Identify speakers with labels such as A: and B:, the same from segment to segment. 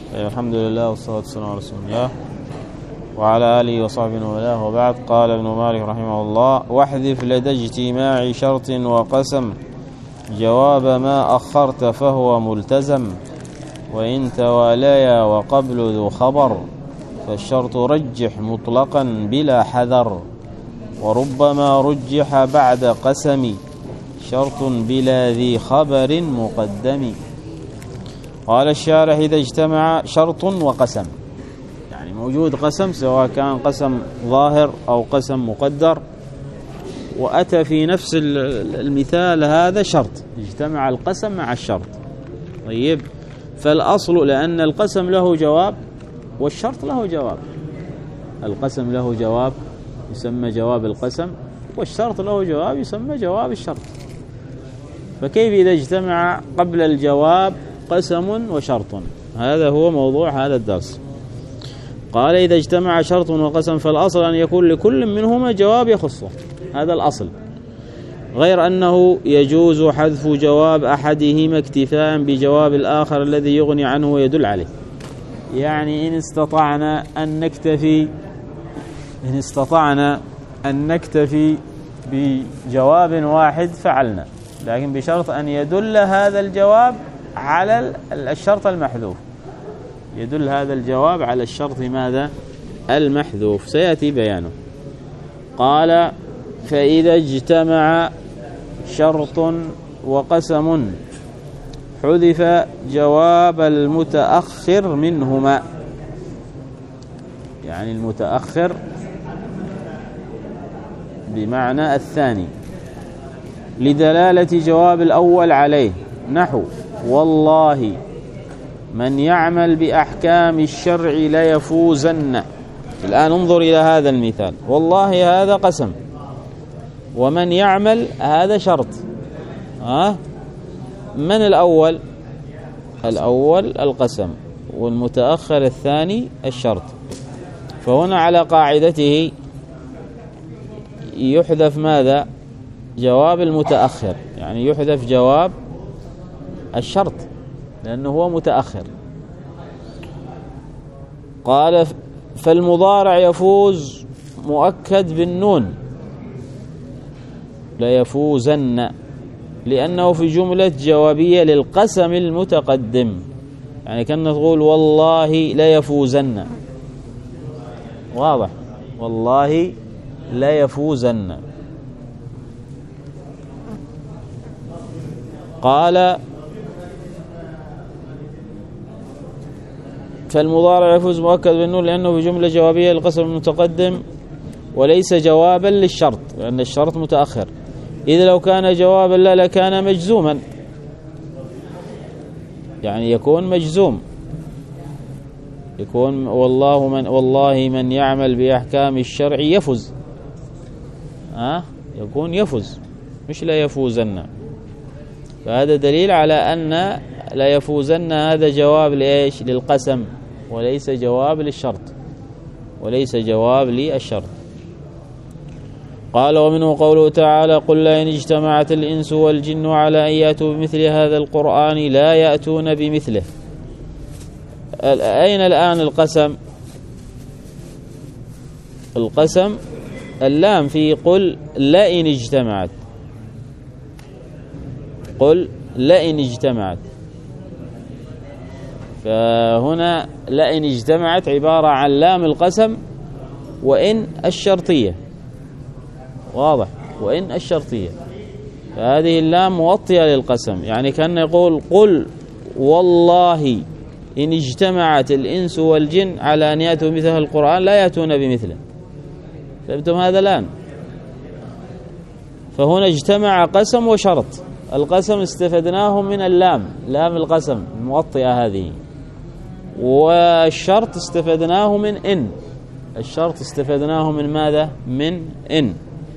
A: الحمد لله والصلاة والسلام على رسول الله وعلى آله وصحبه وله، وبعد. قال ابن مالك رحمه الله: واحذف لدى اجتماع شرط وقسم جواب ما أخرت فهو ملتزم، وإن تواليا وقبل ذو خبر فالشرط رجح مطلقا بلا حذر، وربما رجح بعد قسم شرط بلا ذي خبر مقدم. قال الشارح: إذا اجتمع شرط وقسم، يعني موجود قسم سواء كان قسم ظاهر أو قسم مقدر، وأتى في نفس المثال هذا شرط، اجتمع القسم مع الشرط. طيب، فالأصل لأن القسم له جواب والشرط له جواب. القسم له جواب يسمى جواب القسم، والشرط له جواب يسمى جواب الشرط. فكيف إذا اجتمع قبل الجواب قسم وشرط؟ هذا هو موضوع هذا الدرس. قال: إذا اجتمع شرط وقسم فالأصل أن يكون لكل منهما جواب يخصه، هذا الأصل، غير أنه يجوز حذف جواب أحدهما اكتفاء بجواب الآخر الذي يغني عنه ويدل عليه. يعني إن استطعنا أن نكتفي بجواب واحد فعلنا، لكن بشرط أن يدل هذا الجواب على الشرط المحذوف، يدل هذا الجواب على الشرط ماذا؟ المحذوف، سيأتي بيانه. قال: فإذا اجتمع شرط وقسم حذف جواب المتأخر منهما، يعني المتأخر بمعنى الثاني، لدلالة جواب الأول عليه، نحو: والله من يعمل بأحكام الشرع ليفوزن. الآن انظر إلى هذا المثال، والله هذا قسم، ومن يعمل هذا شرط. من الأول؟ الأول القسم، والمتأخر الثاني الشرط. فهنا على قاعدته يحذف ماذا؟ جواب المتأخر، يعني يحذف جواب الشرط لأنه هو متأخر. قال: فالمضارع يفوز مؤكد بالنون، لا يفوزن، لأنه في جملة جوابية للقسم المتقدم، يعني كان تقول والله لا يفوزن، واضح؟ والله لا يفوزن. قال: فالمضارع يفوز مؤكد بالنون لأنه في جملة جوابية للقسم المتقدم وليس جوابا للشرط، لأن الشرط متأخر. إذا لو كان جوابا لا لكان مجزوما، يعني يكون مجزوم، يكون والله من يعمل بأحكام الشرع يفوز، يكون يفوز مش لا يفوزن. فهذا دليل على أن لا يفوزن هذا جواب لإيش؟ للقسم، وليس جواب للشرط، وليس جواب للشرط. قال: ومنه قوله تعالى: قل لئن اجتمعت الإنس والجن على أن يأتوا بمثل هذا القرآن لا يأتون بمثله. أين الآن القسم؟ القسم اللام في قل لئن اجتمعت، قل لئن اجتمعت. فهنا لئن اجتمعت عبارة عن لام القسم وإن الشرطية، واضح؟ وإن الشرطية، فهذه اللام موطية للقسم، يعني كان يقول: قل والله إن اجتمعت الإنس والجن على أن يأتوا مثل القرآن لا يأتون بمثله. فهمتم هذا الآن؟ فهنا اجتمع قسم وشرط. القسم استفدناه من اللام، لام القسم الموطئة هذه، والشرط استفدناه من إن، الشرط استفدناه من ماذا؟ من إن.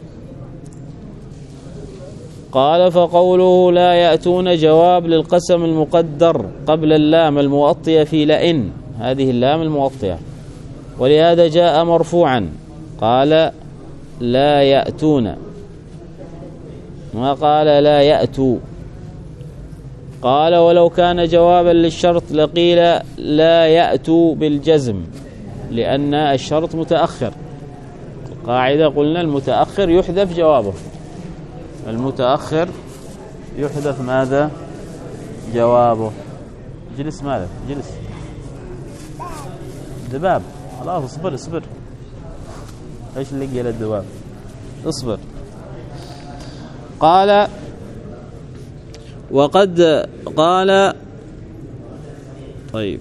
A: قال: فقوله لا يأتون جواب للقسم المقدر قبل اللام الموطئة في لئن، هذه اللام الموطئة، ولهذا جاء مرفوعا. قال: لا يأتون، ما قال لا يأتوا. قال ولو كان جوابا للشرط لقيل لا يأتوا بالجزم لأن الشرط متأخر. القاعدة قلنا المتأخر يحذف جوابه، المتأخر يحذف ماذا؟ جوابه. جلس مالك، جلس دباب، خلاص اصبر اصبر، ايش اللي قال الدباب؟ اصبر. قال وقد قال طيب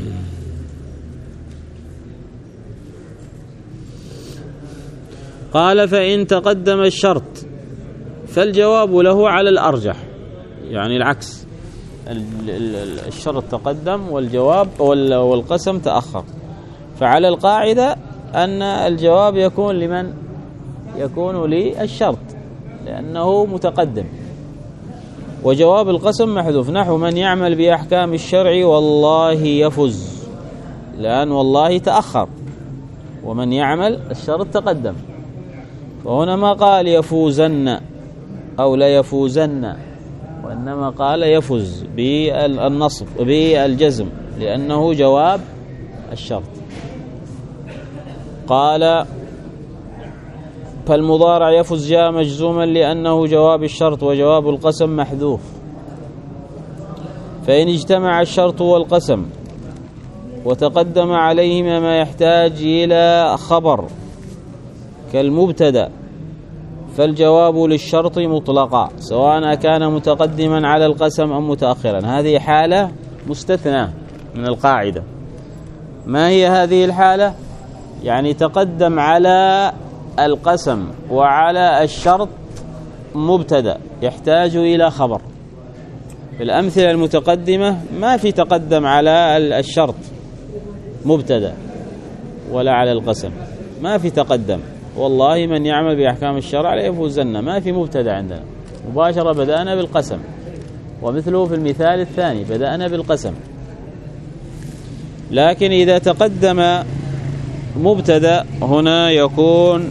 A: قال فإن تقدم الشرط فالجواب له على الأرجح، يعني العكس، الشرط تقدم والجواب والقسم تأخر، فعلى القاعدة أن الجواب يكون لمن؟ يكون للشرط لأنه متقدم، وجواب القسم محذوف. نحو من يعمل بأحكام الشرع والله يفز، لأن والله تأخر ومن يعمل الشرط تقدم، فهنا ما قال يفوزن أو لا يفوزن، وإنما قال يفز بالنصب بالجزم لأنه جواب الشرط. قال فالمضارع يفز جاء مجزوما لأنه جواب الشرط وجواب القسم محذوف. فإن اجتمع الشرط والقسم وتقدم عليهما ما يحتاج إلى خبر كالمبتدأ فالجواب للشرط مطلقا سواء كان متقدما على القسم أم متأخرا. هذه حالة مستثنى من القاعدة. ما هي هذه الحالة؟ يعني تقدم على القسم وعلى الشرط مبتدأ يحتاج إلى خبر. في الأمثلة المتقدمة ما في تقدم على الشرط مبتدأ ولا على القسم، ما في تقدم، والله من يعمل بأحكام الشرع لا يفوزن، ما في مبتدأ عندنا، مباشرة بدأنا بالقسم. ومثله في المثال الثاني بدأنا بالقسم. لكن إذا تقدم مبتدأ هنا يكون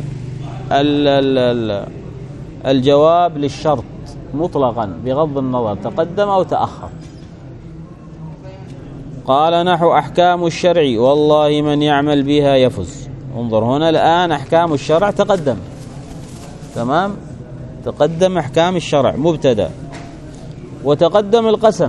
A: الجواب للشرط مطلقا بغض النظر تقدم أو تأخر. قال نحو أحكام الشرع والله من يعمل بها يفز. انظر هنا الآن أحكام الشرع تقدم، تمام، تقدم أحكام الشرع مبتدأ، وتقدم القسم.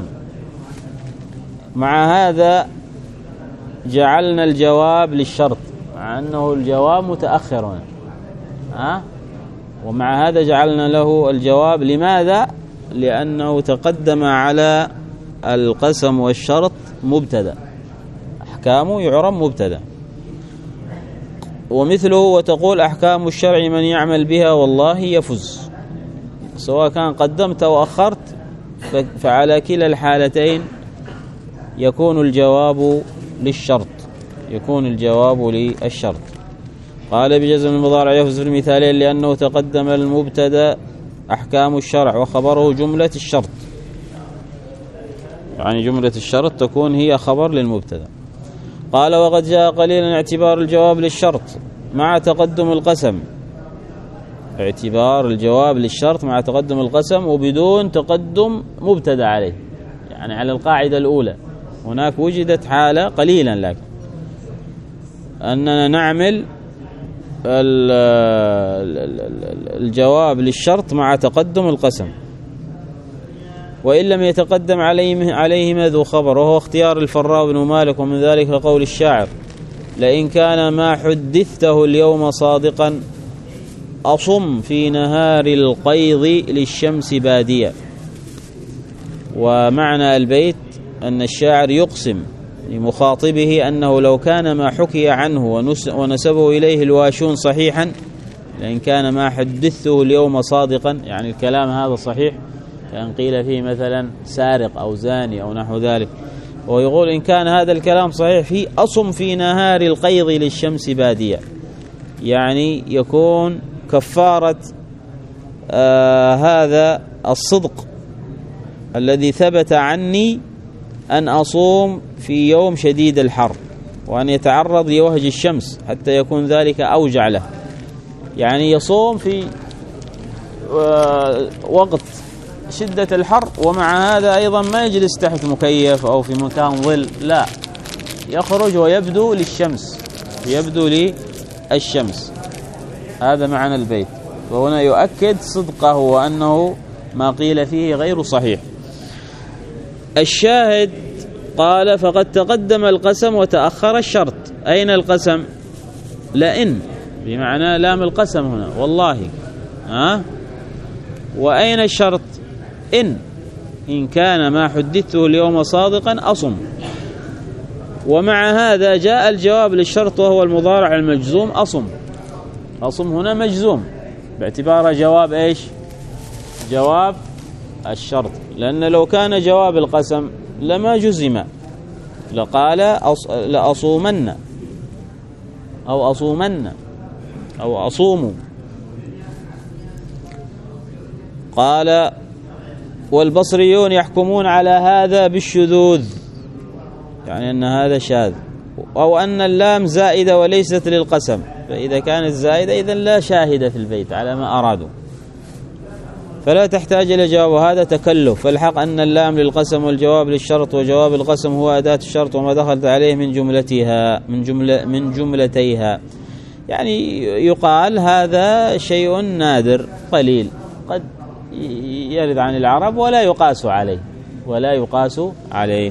A: مع هذا جعلنا الجواب للشرط مع أنه الجواب متأخر هنا، ومع هذا جعلنا له الجواب. لماذا؟ لأنه تقدم على القسم والشرط مبتدأ، أحكامه يعرب مبتدأ. ومثله وتقول أحكام الشرع من يعمل بها والله يفز، سواء كان قدمت أو أخرت فعلى كلا الحالتين يكون الجواب للشرط، يكون الجواب للشرط. قال بجزم المضارع يفز في المثالين لأنه تقدم المبتدأ أحكام الشرع وخبره جملة الشرط، يعني جملة الشرط تكون هي خبر للمبتدأ. قال وقد جاء قليلا اعتبار الجواب للشرط مع تقدم القسم، اعتبار الجواب للشرط مع تقدم القسم وبدون تقدم مبتدأ عليه، يعني على القاعدة الأولى. هناك وجدت حالة قليلا لكن أننا نعمل الجواب للشرط مع تقدم القسم وإن لم يتقدم عليهما ذو خبر، وهو اختيار الفراء بن مالك. ومن ذلك قول الشاعر لئن كان ما حدثته اليوم صادقا أصم في نهار القيض للشمس بادية. ومعنى البيت أن الشاعر يقسم لمخاطبه أنه لو كان ما حكي عنه ونسبه إليه الواشون صحيحا، لئن كان ما حدثته اليوم صادقا، يعني الكلام هذا صحيح، كان قيل فيه مثلا سارق أو زاني أو نحو ذلك، ويقول إن كان هذا الكلام صحيح فيه أصم في نهار القيض للشمس بادية، يعني يكون كفارة هذا الصدق الذي ثبت عني أن أصوم في يوم شديد الحر وأن يتعرض لوهج الشمس حتى يكون ذلك أوجع له، يعني يصوم في وقت شدة الحر، ومع هذا أيضا ما يجلس تحت مكيف أو في مكان ظل، لا، يخرج ويبدو للشمس، هذا معنى البيت. وهنا يؤكد صدقه وأنه ما قيل فيه غير صحيح. الشاهد قال فقد تقدم القسم وتأخر الشرط. أين القسم؟ لئن، بمعنى لام القسم هنا والله، وأين الشرط؟ إن كان ما حدثته اليوم صادقا أصم. ومع هذا جاء الجواب للشرط وهو المضارع المجزوم أصم هنا مجزوم باعتبار جواب إيش؟ جواب الشرط، لأن لو كان جواب القسم لما جزم، لقال لأصومن أو أصومن أو أصوم. قال والبصريون يحكمون على هذا بالشذوذ، يعني أن هذا شاذ، أو أن اللام زائدة وليست للقسم، فإذا كانت زائدة إذن لا شاهد في البيت على ما أرادوا، فلا تحتاج إلى جواب، وهذا تكلف. فالحق أن اللام للقسم والجواب للشرط، وجواب القسم هو أداة الشرط وما دخلت عليه من جملتيها. يعني يقال هذا شيء نادر قليل قد يرد عن العرب ولا يقاس عليه.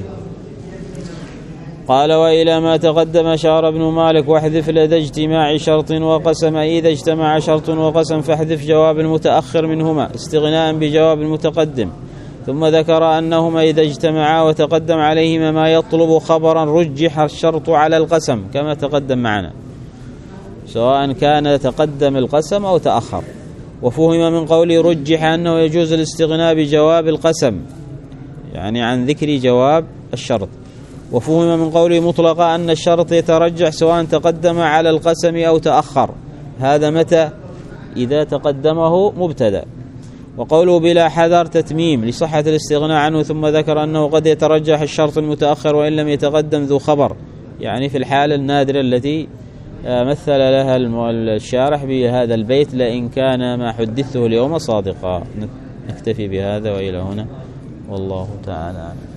A: قال وإلى ما تقدم أشار ابن مالك واحذف لدى اجتماع شرط وقسم، إذا اجتمع شرط وقسم فاحذف جواب المتأخر منهما استغناء بجواب المتقدم. ثم ذكر أنهما إذا اجتمعا وتقدم عليهما ما يطلب خبرا رجح الشرط على القسم كما تقدم معنا، سواء كان تقدم القسم أو تأخر. وفهم من قوله رجح أنه يجوز الاستغناء بجواب القسم، يعني عن ذكر جواب الشرط. وفهم من قوله مطلقا أن الشرط يترجح سواء تقدم على القسم أو تأخر، هذا متى؟ إذا تقدمه مبتدأ. وقوله بلا حذر تتميم لصحة الاستغناء عنه. ثم ذكر أنه قد يترجح الشرط المتأخر وإن لم يتقدم ذو خبر، يعني في الحالة النادرة التي مثل لها الشارح بهذا البيت لئن كان ما حدثه اليوم صادقا. نكتفي بهذا وإلى هنا، والله تعالى أعلم.